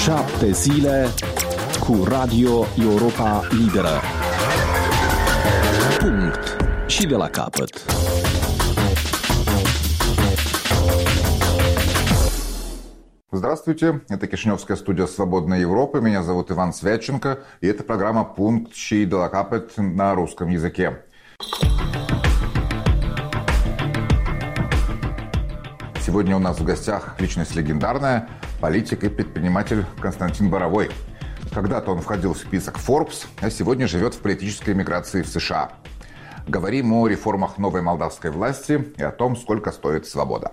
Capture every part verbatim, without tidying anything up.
Șapte zile cu Radio Europa Liberă. Punct. Și de la capăt. Здравствуйте, это Кишиневская студия «Свободной Европы». Меня зовут Иван Святченко, и это программа «Пункт și de la capăt» на русском языке. Сегодня у нас в гостях личность легендарная, политик и предприниматель Константин Боровой. Когда-то он входил в список Forbes, а сегодня живет в политической эмиграции в США. Говорим о реформах новой молдавской власти и о том, сколько стоит свобода.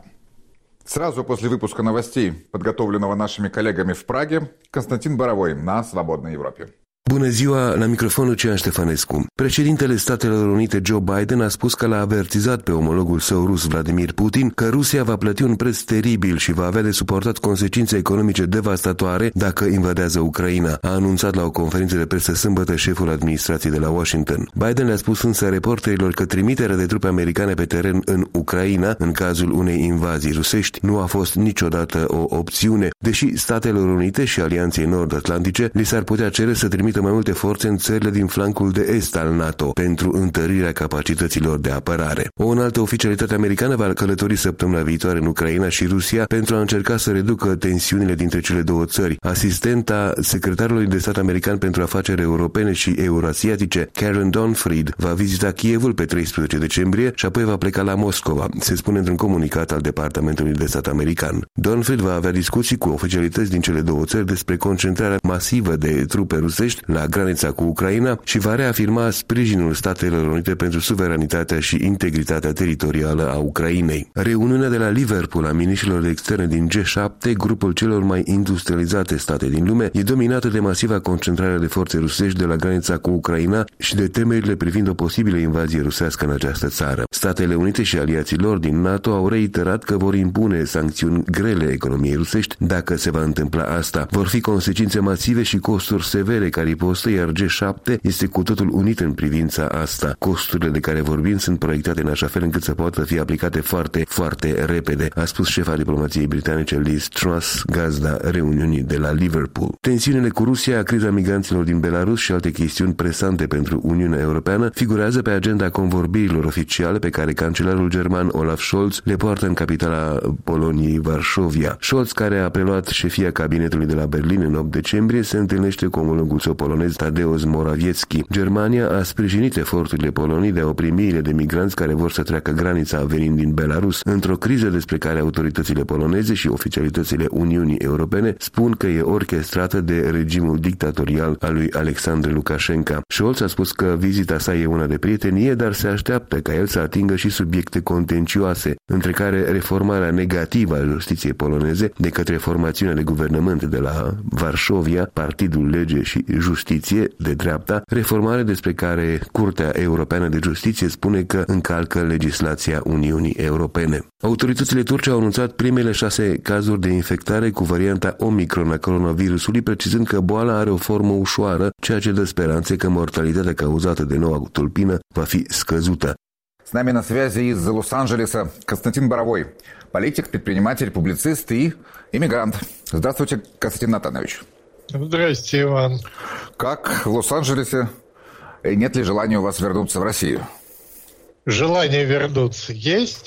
Сразу после выпуска новостей, подготовленного нашими коллегами в Праге, Constantin Borovoi на Свободной Европе. Bună ziua, la microfonul Lucian Ștefănescu. Președintele Statelor Unite Joe Biden a spus că l-a avertizat pe omologul său rus Vladimir Putin că Rusia va plăti un preț teribil și va avea de suportat consecințe economice devastatoare dacă invadează Ucraina, a anunțat la o conferință de presă sâmbătă șeful administrației de la Washington. Biden le-a spus însă reporterilor că trimiterea de trupe americane pe teren în Ucraina, în cazul unei invazii rusești, nu a fost niciodată o opțiune, deși Statelor Unite și Alianței Nord-Atlantice li s-ar putea cere să trimită mai multe forțe în țările din flancul de est al NATO pentru întărirea capacităților de apărare. O înaltă oficialitate americană va călători săptămâna viitoare în Ucraina și Rusia pentru a încerca să reducă tensiunile dintre cele două țări. Asistenta secretarului de stat american pentru afaceri europene și euroasiatice, Karen Donfried, va vizita Kievul pe treisprezece decembrie și apoi va pleca la Moscova, se spune într-un comunicat al Departamentului de Stat american. Donfried va avea discuții cu oficialități din cele două țări despre concentrarea masivă de trupe rusești la granița cu Ucraina și va reafirma sprijinul Statelor Unite pentru suveranitatea și integritatea teritorială a Ucrainei. Reuniunea de la Liverpool a miniștrilor de externe din G șapte, grupul celor mai industrializate state din lume, e dominată de masiva concentrare de forțe rusești de la granița cu Ucraina și de temerile privind o posibilă invazie rusească în această țară. Statele Unite și aliații lor din NATO au reiterat că vor impune sancțiuni grele economiei rusești dacă se va întâmpla asta. Vor fi consecințe masive și costuri severe care postă, iar G șapte este cu totul unit în privința asta. Costurile de care vorbim sunt proiectate în așa fel încât să poată fi aplicate foarte, foarte repede, a spus șefa diplomației britanice Liz Truss, gazda reuniunii de la Liverpool. Tensiunile cu Rusia, criza migranților din Belarus și alte chestiuni presante pentru Uniunea Europeană figurează pe agenda convorbirilor oficiale pe care cancelarul german Olaf Scholz le poartă în capitala Poloniei, Varșovia. Scholz, care a preluat șefia cabinetului de la Berlin în opt decembrie, se întâlnește cu omologul său polonez Tadeusz Morawiecki. Germania a sprijinit eforturile Poloniei de a opri miile de migranți care vor să treacă granița venind din Belarus, într-o criză despre care autoritățile poloneze și oficialitățile Uniunii Europene spun că e orchestrată de regimul dictatorial al lui Alexandru Lukashenko. Scholz a spus că vizita sa e una de prietenie, dar se așteaptă ca el să atingă și subiecte contencioase, între care reformarea negativă a justiției poloneze de către formațiunea de guvernământ de la Varșovia, Partidul Lege și Justiție de dreapta, reformare despre care Curtea Europeană de Justiție spune că încalcă legislația Uniunii Europene. Autoritățile turce au anunțat primele șase cazuri de infectare cu varianta Omicron a coronavirusului, precizând că boala are o formă ușoară, ceea ce dă speranțe că mortalitatea cauzată de noua tulpină va fi scăzută. С нами на связи из Лос-Анджелеса Constantin Borovoi, политик, предприниматель, публицист и иммигрант. Здравствуйте, Константин Натанович. Здрасте, Иван. Как в Лос-Анджелесе? И нет ли желания у вас вернуться в Россию? Желание вернуться есть.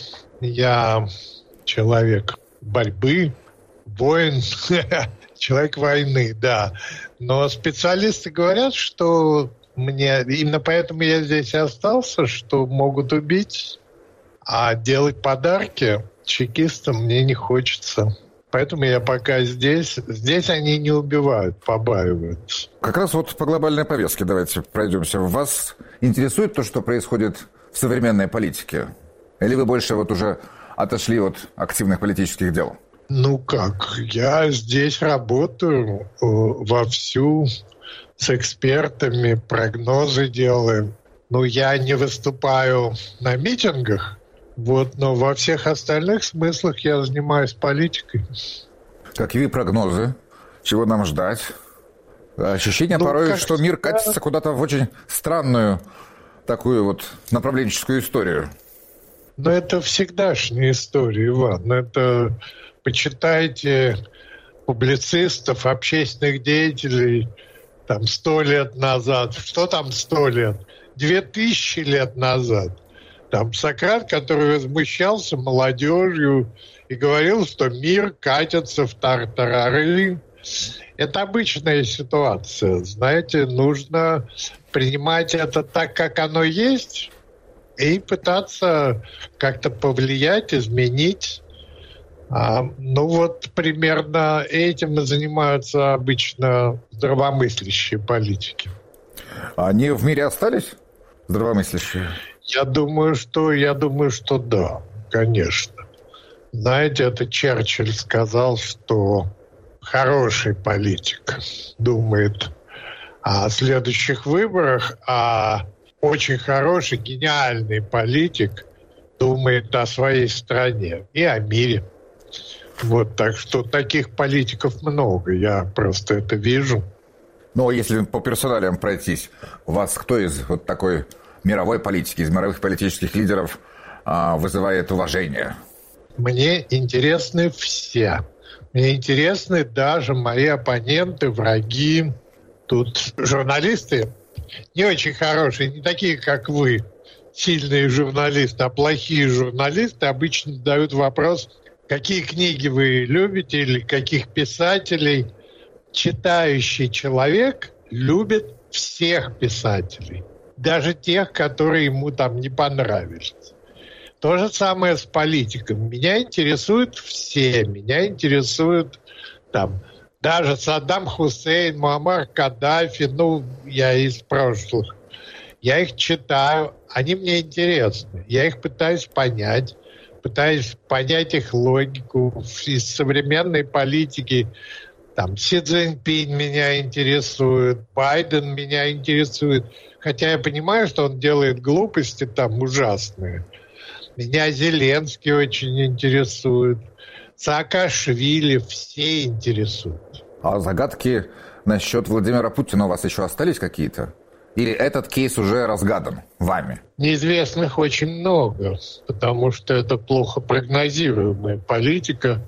Я человек борьбы, воин, человек войны, да. Но специалисты говорят, что мне именно поэтому я здесь и остался, что могут убить, а делать подарки чекистам мне не хочется. Поэтому я пока здесь. Здесь они не убивают, побаиваются. Как раз вот по глобальной повестке давайте пройдемся. Вас интересует то, что происходит в современной политике? Или вы больше вот уже отошли от активных политических дел? Ну как, я здесь работаю вовсю с экспертами, прогнозы делаем. Ну, я не выступаю на митингах, вот, но во всех остальных смыслах я занимаюсь политикой. Какие прогнозы? Чего нам ждать? Ощущение ну, порой, что мир катится куда-то в очень странную такую вот направленческую историю. Но это всегдашняя история, Иван. Это почитайте публицистов, общественных деятелей там сто лет назад. Что там сто лет? Две тысячи лет назад. Там Сократ, который возмущался молодежью и говорил, что мир катится в тартарары. Это обычная ситуация. Знаете, нужно принимать это так, как оно есть, и пытаться как-то повлиять, изменить. А, ну вот примерно этим и занимаются обычно здравомыслящие политики. Они в мире остались, здравомыслящие? Я думаю, что, я думаю, что да, конечно. Знаете, это Черчилль сказал, что хороший политик думает о следующих выборах, а очень хороший, гениальный политик думает о своей стране и о мире. Вот, так что таких политиков много, я просто это вижу. Ну, если по персоналиям пройтись, у вас кто из вот такой мировой политики, из мировых политических лидеров вызывает уважение? Мне интересны все. Мне интересны даже мои оппоненты, враги. Тут журналисты не очень хорошие, не такие, как вы, сильные журналисты, а плохие журналисты обычно задают вопрос, какие книги вы любите или каких писателей. Читающий человек любит всех писателей, даже тех, которые ему там не понравились. То же самое с политиком. Меня интересуют все. Меня интересуют там даже Саддам Хусейн, Муаммар Каддафи. Ну, я из прошлых. Я их читаю. Они мне интересны. Я их пытаюсь понять. Пытаюсь понять их логику. Из современной политики там Си Цзиньпин меня интересует, Байден меня интересует. Хотя я понимаю, что он делает глупости там ужасные. Меня Зеленский очень интересует. Саакашвили, все интересуют. А загадки насчет Владимира Путина у вас еще остались какие-то? Или этот кейс уже разгадан вами? Неизвестных очень много, потому что это плохо прогнозируемая политика.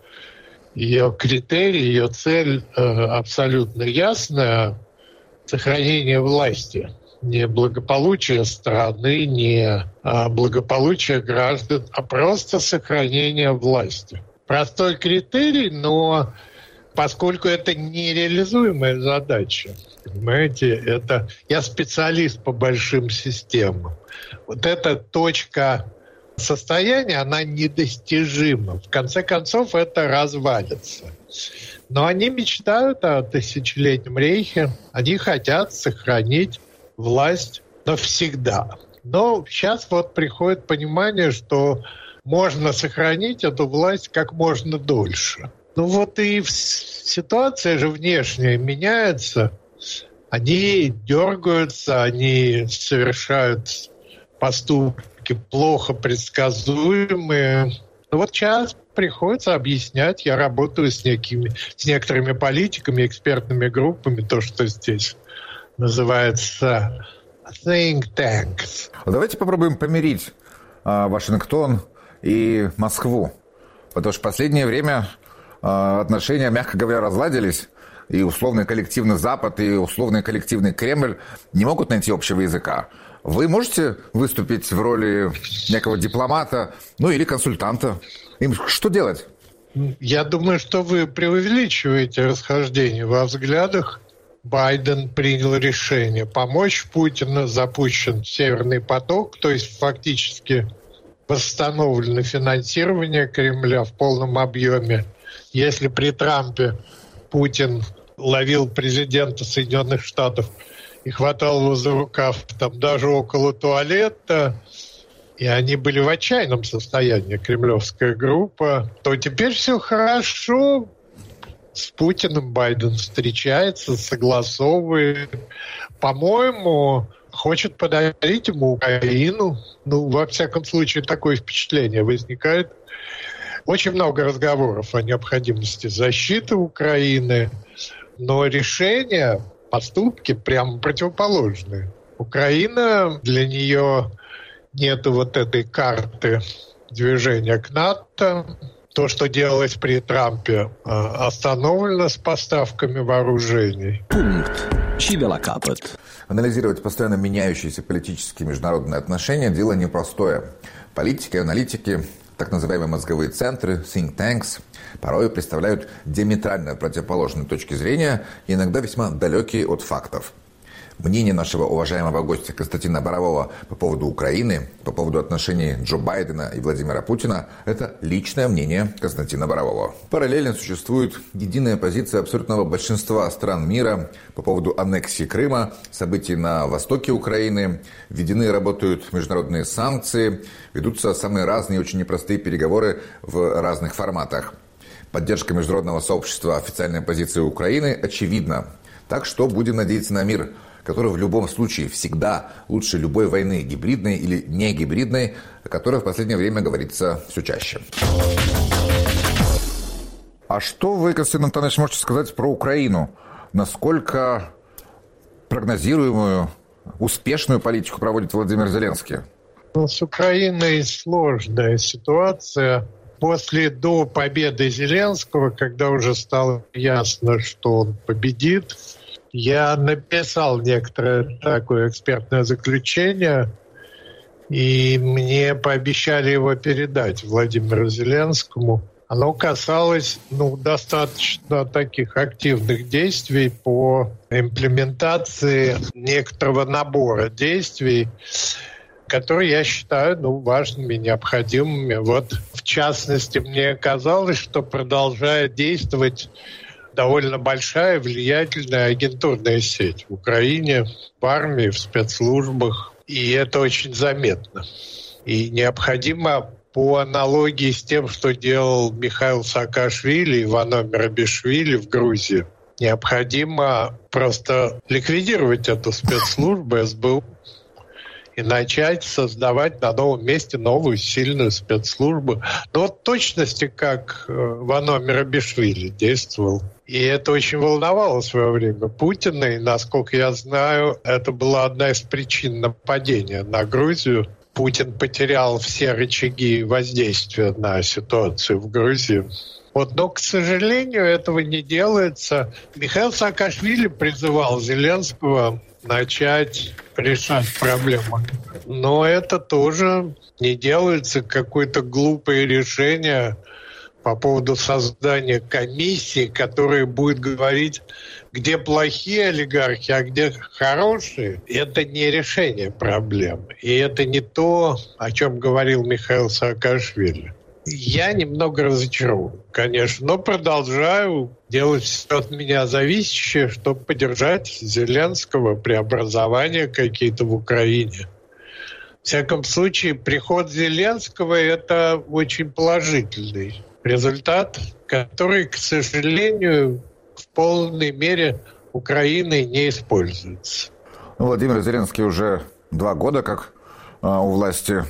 Ее критерий, ее цель э, абсолютно ясная. Сохранение власти. Не благополучие страны, не а, благополучие граждан, а просто сохранение власти. Простой критерий, но поскольку это нереализуемая задача, понимаете, это я специалист по большим системам. Вот эта точка состояния, она недостижима. В конце концов, это развалится. Но они мечтают о тысячелетнем рейхе, они хотят сохранить власть навсегда. Но сейчас вот приходит понимание, что можно сохранить эту власть как можно дольше. Ну вот и ситуация же внешняя меняется. Они дергаются, они совершают поступки плохо предсказуемые. Ну вот сейчас приходится объяснять. Я работаю с, некими, с некоторыми политиками, экспертными группами, то, что здесь называется think tanks. Давайте попробуем помирить а, Вашингтон и Москву. Потому что в последнее время а, отношения, мягко говоря, разладились. И условный коллективный Запад, и условный коллективный Кремль не могут найти общего языка. Вы можете выступить в роли некого дипломата, ну или консультанта? Им что делать? Я думаю, что вы преувеличиваете расхождение во взглядах. Байден принял решение помочь Путину, запущен Северный поток, то есть фактически восстановлено финансирование Кремля в полном объеме. Если при Трампе Путин ловил президента Соединенных Штатов и хватал его за рукав там даже около туалета, и они были в отчаянном состоянии, кремлевская группа, то теперь все хорошо. С Путиным Байден встречается, согласовывает. По-моему, хочет подарить ему Украину. Ну, во всяком случае, такое впечатление возникает. Очень много разговоров о необходимости защиты Украины, но решения, поступки прямо противоположные. Украина, для нее нет вот этой карты движения к НАТО. то, что делалось при Трампе, остановлено с поставками вооружений. Пункт. Și de la capăt. Анализировать постоянно меняющиеся политические и международные отношения – дело непростое. Политики, аналитики, так называемые мозговые центры, think tanks, порой представляют диаметрально противоположные точки зрения и иногда весьма далекие от фактов. Мнение нашего уважаемого гостя Константина Борового по поводу Украины, по поводу отношений Джо Байдена и Владимира Путина – это личное мнение Константина Борового. Параллельно существует единая позиция абсолютного большинства стран мира по поводу аннексии Крыма, событий на востоке Украины, введены и работают международные санкции, ведутся самые разные и очень непростые переговоры в разных форматах. Поддержка международного сообщества официальной позиции Украины очевидна. Так что будем надеяться на мир, который в любом случае всегда лучше любой войны, гибридной или не гибридной, о которой в последнее время говорится все чаще. А что вы, Константин Антонович, можете сказать про Украину? Насколько прогнозируемую, успешную политику проводит Владимир Зеленский? Ну, с Украиной сложная ситуация. После до победы Зеленского, когда уже стало ясно, что он победит, я написал некоторое такое экспертное заключение, и мне пообещали его передать Владимиру Зеленскому. Оно касалось ну, достаточно таких активных действий по имплементации некоторого набора действий, которые я считаю ну, важными, необходимыми. Вот, в частности, мне казалось, что продолжает действовать довольно большая, влиятельная агентурная сеть в Украине, в армии, в спецслужбах. И это очень заметно. И необходимо по аналогии с тем, что делал Михаил Саакашвили и Ивано Мерабишвили в Грузии, необходимо просто ликвидировать эту спецслужбу эс бэ у и начать создавать на новом месте новую сильную спецслужбу. Но вот в точности, как Ивано Мерабишвили действовал. И это очень волновало в свое время Путина. И, насколько я знаю, это была одна из причин нападения на Грузию. Путин потерял все рычаги воздействия на ситуацию в Грузии. Вот, но, к сожалению, этого не делается. Михаил Саакашвили призывал Зеленского начать решать проблему. Но это тоже не делается, какое-то глупое решение по поводу создания комиссии, которая будет говорить, где плохие олигархи, а где хорошие. Это не решение проблем. И это не то, о чем говорил Михаил Саакашвили. Я немного разочарован, конечно, но продолжаю делать все от меня зависящее, чтобы поддержать Зеленского, преобразования какие-то в Украине. В всяком случае, приход Зеленского – это очень положительный результат, который, к сожалению, в полной мере Украиной не используется. Владимир Зеленский уже два года как а, у власти.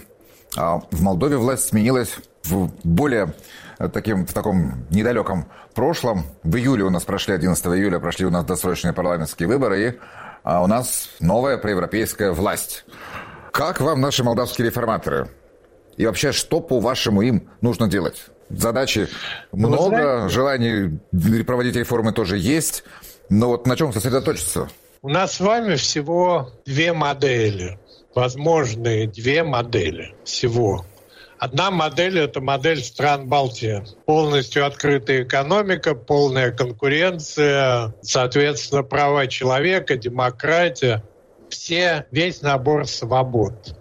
А в Молдове власть сменилась в более таким, в таком недалеком прошлом. В июле у нас прошли, одиннадцатого июля прошли у нас досрочные парламентские выборы, и а, у нас новая проевропейская власть. Как вам наши молдавские реформаторы? И вообще, что, по-вашему, им нужно делать? Задачи много, знаете, желаний проводить реформы тоже есть, но вот на чем сосредоточиться? У нас с вами всего две модели, возможные две модели всего. Одна модель – это модель стран Балтии. Полностью открытая экономика, полная конкуренция, соответственно, права человека, демократия, все, весь набор свобод.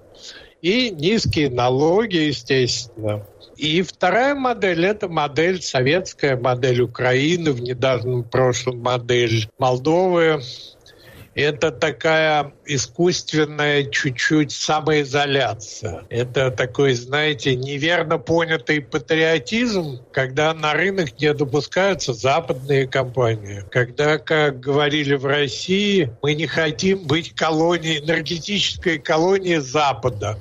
И низкие налоги, естественно. И вторая модель – это модель, советская модель Украины, в недавнем прошлом модель Молдовы. Это такая искусственная чуть-чуть самоизоляция. Это такой, знаете, неверно понятый патриотизм, когда на рынок не допускаются западные компании. Когда, как говорили в России, мы не хотим быть колонией, энергетической колонией Запада.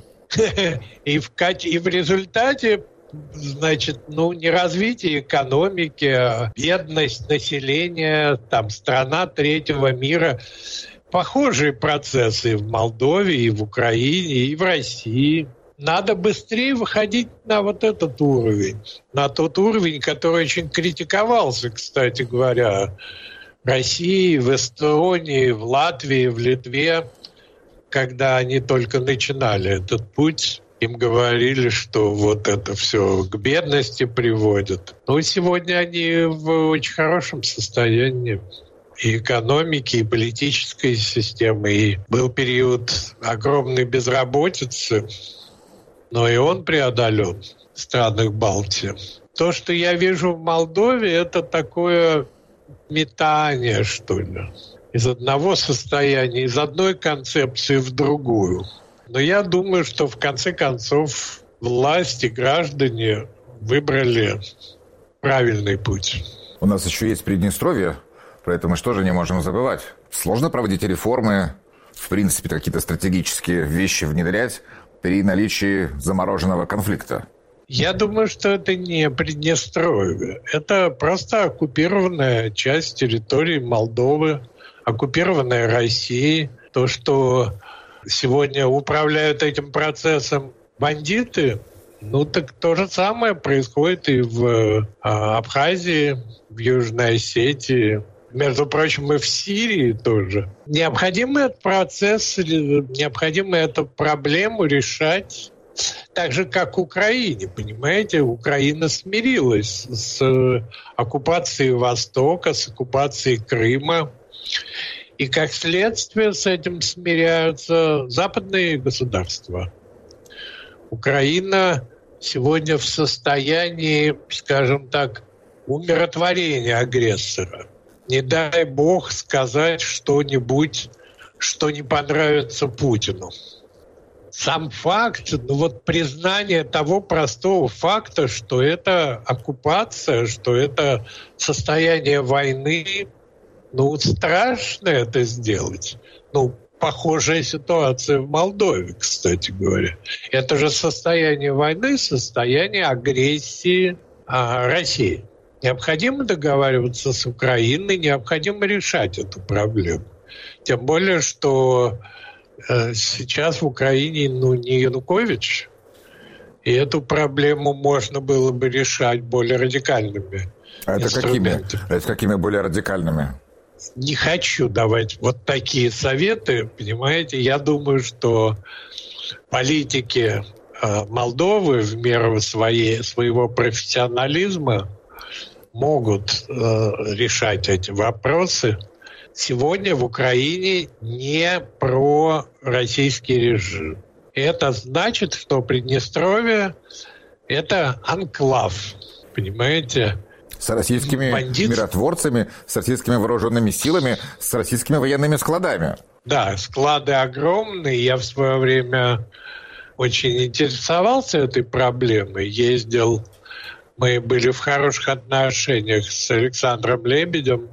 И в, и в результате, значит, ну, не развитие экономики, а бедность населения, там, страна третьего мира. Похожие процессы и в Молдове, и в Украине, и в России. надо быстрее выходить на вот этот уровень, на тот уровень, который очень критиковался, кстати говоря, в России, в Эстонии, в Латвии, в Литве, когда они только начинали этот путь. Им говорили, что вот это все к бедности приводит. Но сегодня они в очень хорошем состоянии и экономики, и политической системы. И был период огромной безработицы, но и он преодолен в странах Балтии. То, что я вижу в Молдове, это такое метание, что ли, из одного состояния, из одной концепции в другую. Но я думаю, что в конце концов власть и граждане выбрали правильный путь. У нас еще есть Приднестровье, про это мы что же не можем забывать. Сложно проводить реформы, в принципе, какие-то стратегические вещи внедрять при наличии замороженного конфликта. Я думаю, что это не Приднестровье. Это просто оккупированная часть территории Молдовы, оккупированная Россией. То, что сегодня управляют этим процессом бандиты, ну так то же самое происходит и в а, Абхазии, в Южной Осетии, между прочим, и в Сирии тоже. Необходимо этот процесс, необходимо эту проблему решать так же, как в Украине, понимаете? Украина смирилась с оккупацией Востока, с оккупацией Крыма. И как следствие с этим смиряются западные государства. Украина сегодня в состоянии, скажем так, умиротворения агрессора. Не дай бог сказать что-нибудь, что не понравится Путину. Сам факт, ну вот признание того простого факта, что это оккупация, что это состояние войны, ну, страшно это сделать. Ну, похожая ситуация в Молдове, кстати говоря. Это же состояние войны, состояние агрессии а, России. Необходимо договариваться с Украиной, необходимо решать эту проблему. Тем более, что э, сейчас в Украине ну, не Янукович, и эту проблему можно было бы решать более радикальными а это инструментами. Какими? Это какими более радикальными? Не хочу давать вот такие советы, понимаете. Я думаю, что политики э, Молдовы в меру своей, своего профессионализма могут э, решать эти вопросы. Сегодня в Украине не пророссийский режим. Это значит, что Приднестровье – это анклав, понимаете? С российскими Бандит... миротворцами, с российскими вооруженными силами, с российскими военными складами. Да, склады огромные. Я в свое время очень интересовался этой проблемой. Ездил, мы были в хороших отношениях с Александром Лебедем.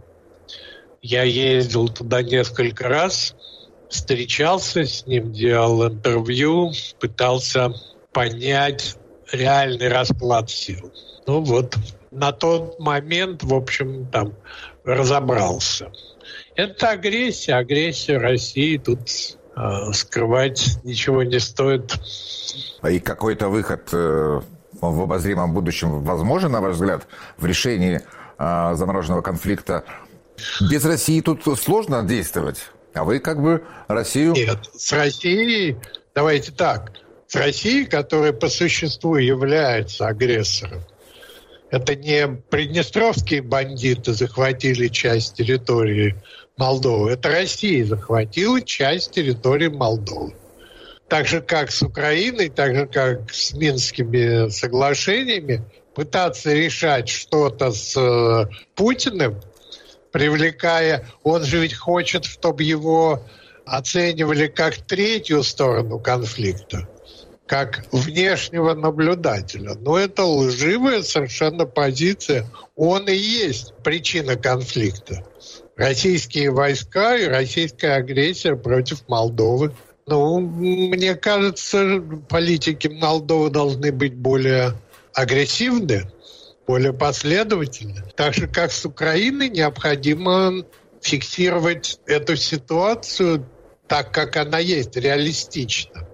Я ездил туда несколько раз, встречался с ним, делал интервью, пытался понять реальный расклад сил. Ну вот, на тот момент, в общем, там разобрался. Это агрессия, агрессия России. Тут э, скрывать ничего не стоит. И какой-то выход э, в обозримом будущем возможен, на ваш взгляд, в решении э, замороженного конфликта? Без России тут сложно действовать, а вы как бы Россию... Нет, с Россией, давайте так, с Россией, которая по существу является агрессором, это не приднестровские бандиты захватили часть территории Молдовы, это Россия захватила часть территории Молдовы. Так же, как с Украиной, так же, как с Минскими соглашениями, пытаться решать что-то с э, Путиным, привлекая, он же ведь хочет, чтобы его оценивали как третью сторону конфликта, как внешнего наблюдателя. Но это лживая совершенно позиция. Он и есть причина конфликта. Российские войска и российская агрессия против Молдовы. Ну, мне кажется, политики Молдовы должны быть более агрессивны, более последовательны. Так же, как с Украиной, необходимо фиксировать эту ситуацию так, как она есть, реалистично.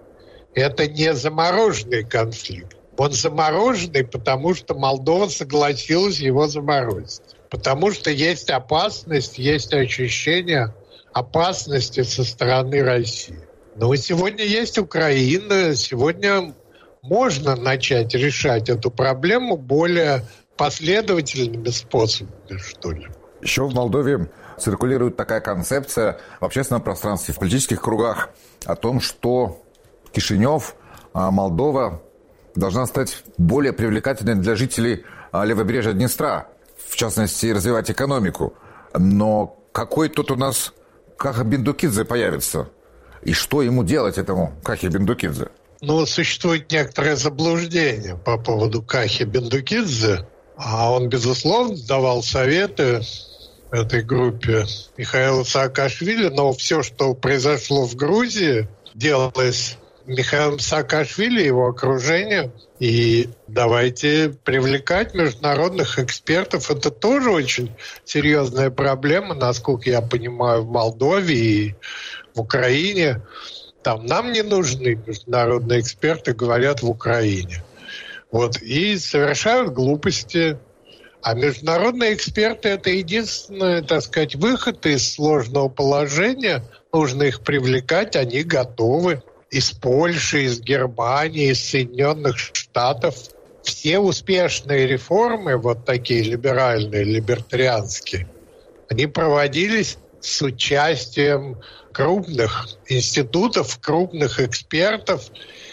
это не замороженный конфликт. Он замороженный, потому что Молдова согласилась его заморозить. Потому что есть опасность, есть ощущение опасности со стороны России. Но сегодня есть Украина, сегодня можно начать решать эту проблему более последовательными способами, что ли. Еще в Молдове циркулирует такая концепция в общественном пространстве, в политических кругах о том, что Кишинев, Молдова должна стать более привлекательной для жителей левобережья Днестра, в частности, развивать экономику. Но какой тут у нас Каха Биндукидзе появится? И что ему делать, этому Кахе Биндукидзе? Ну, существует некоторое заблуждение по поводу Кахи Биндукидзе. А он, безусловно, давал советы этой группе Михаила Саакашвили, но все, что произошло в Грузии, делалось Михаилом Саакашвили и его окружением. И давайте привлекать международных экспертов. Это тоже очень серьезная проблема, насколько я понимаю, в Молдове и в Украине. Там нам не нужны международные эксперты, говорят, в Украине. Вот, и совершают глупости. А международные эксперты – это единственный, так сказать, выход из сложного положения. Нужно их привлекать, они готовы. Из Польши, из Германии, из Соединенных Штатов. Все успешные реформы, вот такие либеральные, либертарианские, они проводились с участием крупных институтов, крупных экспертов.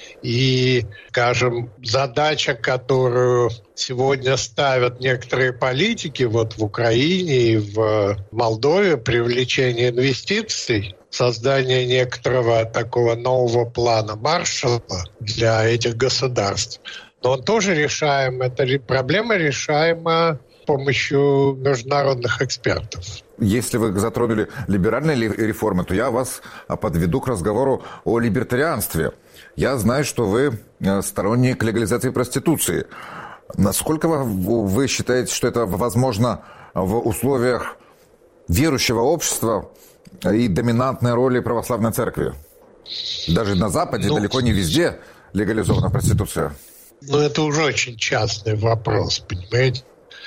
И, скажем, задача, которую сегодня ставят некоторые политики вот в Украине и в Молдове, привлечение инвестиций, создание некоторого такого нового плана Маршалла для этих государств. Но он тоже решаем, эта проблема решаема с помощью международных экспертов. Если вы затронули либеральные реформы, то я вас подведу к разговору о либертарианстве. Я знаю, что вы сторонник легализации проституции. Насколько вы считаете, что это возможно в условиях верующего общества и доминантной роли православной церкви? Даже на Западе, ну, далеко не везде легализована проституция. Ну, это уже очень частный вопрос, понимаете?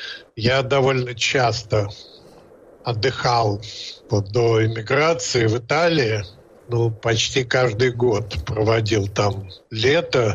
Я довольно часто отдыхал вот до эмиграции в Италии. Ну, почти каждый год проводил там лето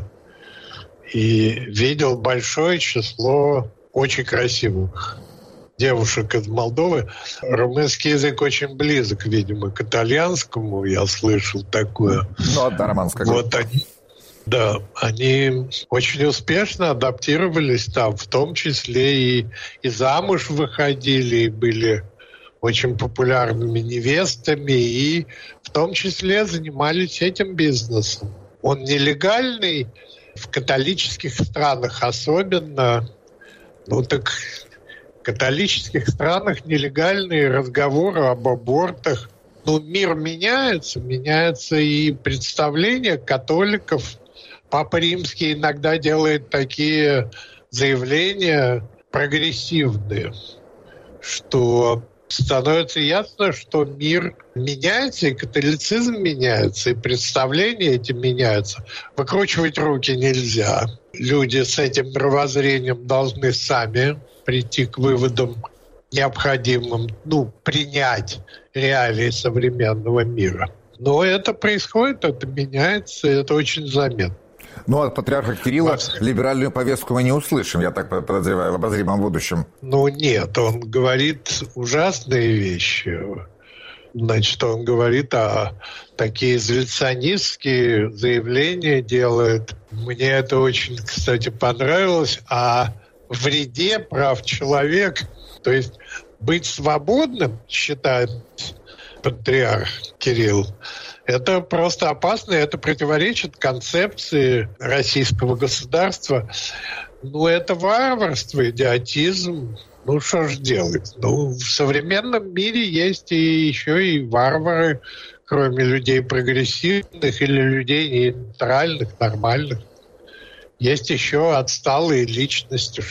и видел большое число очень красивых девушек из Молдовы. Румынский язык очень близок, видимо, к итальянскому, я слышал такое. Ну, одна романская. Вот они, да, они очень успешно адаптировались там, в том числе и, и замуж выходили, и были очень популярными невестами, и в том числе занимались этим бизнесом. Он нелегальный, в католических странах особенно. Ну так в католических странах нелегальные разговоры об абортах. Ну, мир меняется, меняется и представление католиков. Папа Римский иногда делает такие заявления прогрессивные, что становится ясно, что мир меняется, и католицизм меняется, и представления эти меняются. Выкручивать руки нельзя. Люди с этим мировоззрением должны сами прийти к выводам необходимым, ну, принять реалии современного мира. Но это происходит, это меняется, это очень заметно. Ну, от патриарха Кирилла либеральную повестку мы не услышим, я так подозреваю, в обозримом будущем. Ну, нет, он говорит ужасные вещи. Значит, он говорит, а такие изоляционистские заявления делает. Мне это очень, кстати, понравилось. О вреде прав человека, то есть быть свободным, считает патриарх Кирилл, это просто опасно, это противоречит концепции российского государства. Ну, это варварство, идиотизм. Ну, что ж делать? Ну, в современном мире есть и еще и варвары, кроме людей прогрессивных или людей нейтральных, нормальных. Есть еще отсталые личности. Что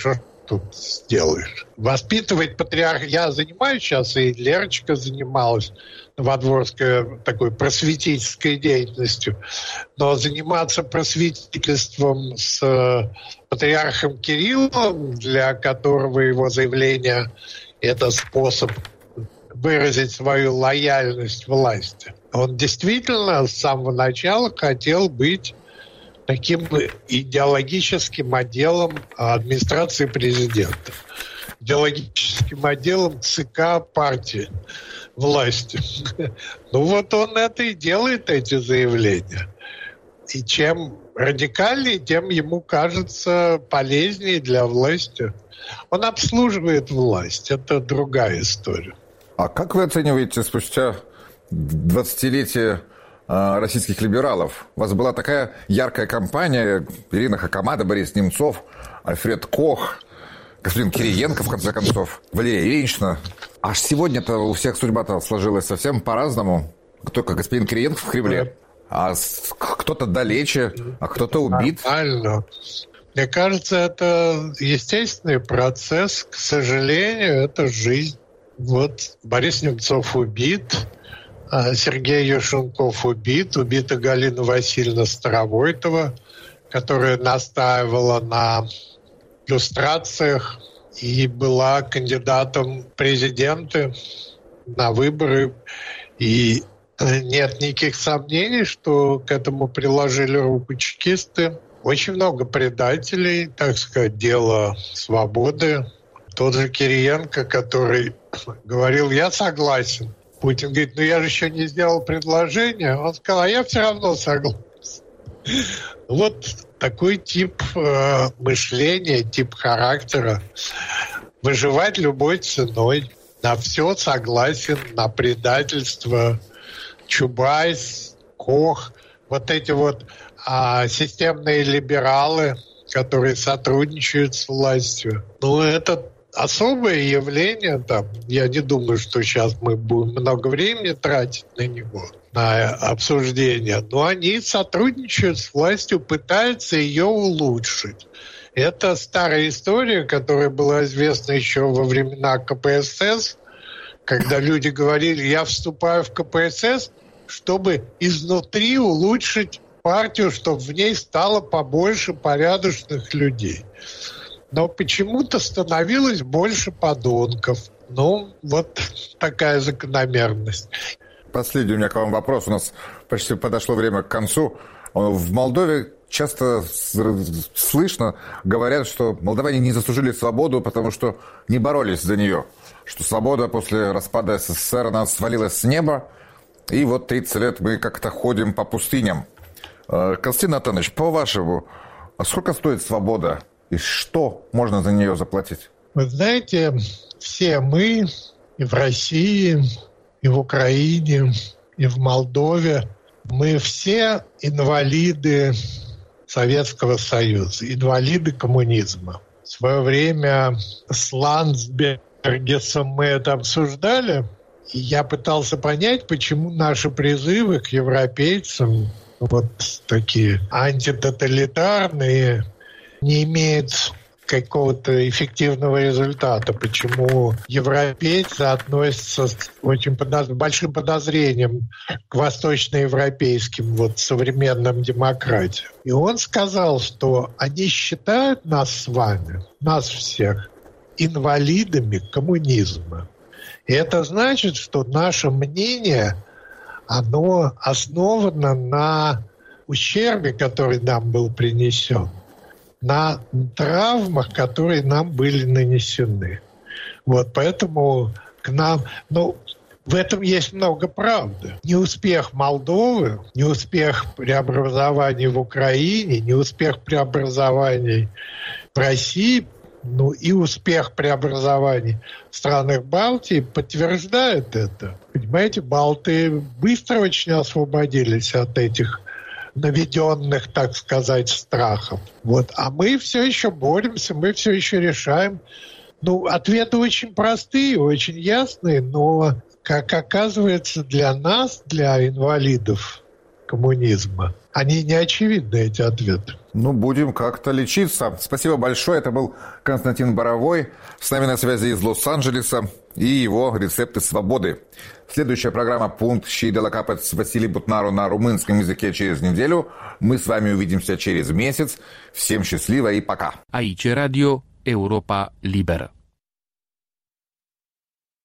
тут сделаешь? Воспитывать патриарха... Я занимаюсь сейчас, и Лерочка занималась новодворской такой просветительской деятельностью. Но заниматься просветительством с патриархом Кириллом, для которого его заявление – это способ выразить свою лояльность власти. Он действительно с самого начала хотел быть таким идеологическим отделом администрации президента, идеологическим отделом ЦК партии власти. Ну вот он это и делает, эти заявления. И чем радикальнее, тем ему кажется полезнее для власти. Он обслуживает власть. Это другая история. А как вы оцениваете спустя двадцатилетие э, российских либералов? У вас была такая яркая кампания: Ирина Хакамада, Борис Немцов, Альфред Кох, господин Кириенко, в конце концов, Валерия Ильинична. Аж сегодня-то у всех судьба-то сложилась совсем по-разному. Только господин Кириенко в Кремле, а кто-то далече, а кто-то убит. Нормально. Мне кажется, это естественный процесс. К сожалению, это жизнь. Вот Борис Немцов убит, Сергей Юшенков убит, убита Галина Васильевна Старовойтова, которая настаивала на люстрациях и была кандидатом в президенты на выборы. И нет никаких сомнений, что к этому приложили руку чекисты. Очень много предателей, так сказать, дело свободы. Тот же Кириенко, который говорил: я согласен. Путин говорит: ну я же еще не сделал предложение. Он сказал: а я все равно согласен. Вот такой тип э, мышления, тип характера. Выживать любой ценой. На все согласен, на предательство. Чубайс, Кох, вот эти вот а, системные либералы, которые сотрудничают с властью. Ну, это особое явление, там, я не думаю, что сейчас мы будем много времени тратить на него, на обсуждение, но они сотрудничают с властью, пытаются ее улучшить. Это старая история, которая была известна еще во времена ка пэ эс эс, когда люди говорили: я вступаю в ка пэ эс эс, чтобы изнутри улучшить партию, чтобы в ней стало побольше порядочных людей. Но почему-то становилось больше подонков. Ну, вот такая закономерность. Последний у меня к вам вопрос. У нас почти подошло время к концу. В Молдове часто слышно, говорят, что молдаване не заслужили свободу, потому что не боролись за нее. Что свобода после распада эс эс эс эр нас свалилась с неба. И вот тридцать лет мы как-то ходим по пустыням. Константин Натанович, по-вашему, а сколько стоит свобода? И что можно за нее заплатить? Вы знаете, все мы и в России, и в Украине, и в Молдове, мы все инвалиды Советского Союза, инвалиды коммунизма. В свое время с Ландсбергесом мы это обсуждали, и я пытался понять, почему наши призывы к европейцам, вот такие антитоталитарные, не имеют какого-то эффективного результата. Почему европейцы относятся с очень подоз... большим подозрением к восточноевропейским вот, современным демократиям. И он сказал, что они считают нас с вами, нас всех, инвалидами коммунизма. И это значит, что наше мнение, оно основано на ущербе, который нам был принесен, на травмах, которые нам были нанесены. Вот поэтому к нам... Ну, в этом есть много правды. Неуспех Молдовы, неуспех преобразований в Украине, неуспех преобразований в России, ну и успех преобразований в странах Балтии подтверждает это. Понимаете, балты быстро очень освободились от этих наведенных, так сказать, страхов. Вот. А мы все еще боремся, мы все еще решаем. Ну, ответы очень простые, очень ясные, но, как оказывается, для нас, для инвалидов коммунизма? Они не очевидны, эти ответы. Ну, будем как-то лечиться. Спасибо большое. Это был Константин Боровой. С нами на связи из Лос-Анджелеса и его рецепты свободы. Следующая программа «Пункт Щи де ла Капет» с Василием Бутнару на румынском языке через неделю. Мы с вами увидимся через месяц. Всем счастливо и пока. Aici Radio Europa Liberă.